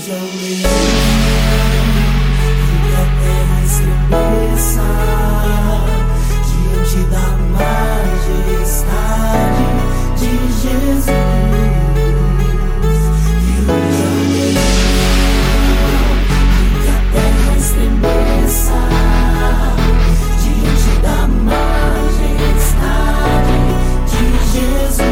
ruja o leão e que a terra estremeça diante da majestade de Jesus. Que ruja o leão e que a terra estremeça diante da majestade de Jesus.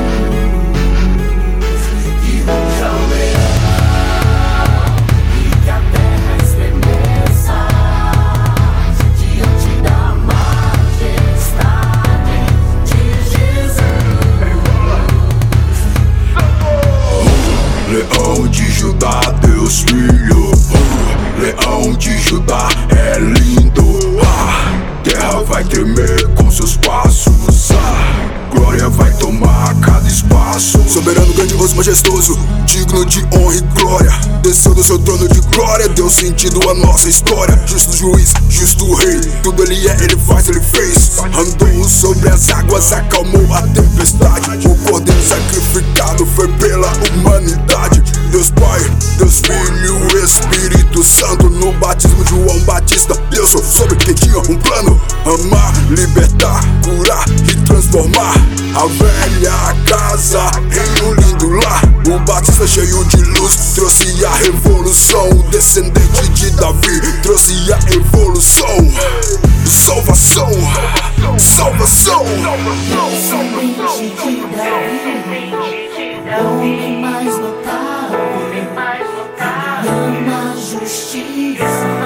Leão de Judá, Deus filho. Leão de Judá é lindo. Terra vai tremer com seus passos. Glória vai tomar cada espaço. Soberano, grandioso, majestoso, digno de honra e glória. Desceu do seu trono de glória, deu sentido à nossa história. Justo juiz, justo rei, tudo ele é, ele faz, ele fez. Andou sobre as águas, acalmou a tempestade. O cordeiro sacrificado foi pela humanidade. Deus Pai, Deus Filho, Espírito Santo. No batismo de João Batista, Deus soube que tinha um plano: amar, libertar, curar e transformar a velha casa em um lindo lar. O Batista cheio de luz trouxe a revolução. O descendente de Davi trouxe a evolução. Salvação, salvação. Descendente de Davi, o homem mais notável, que ama a justiça.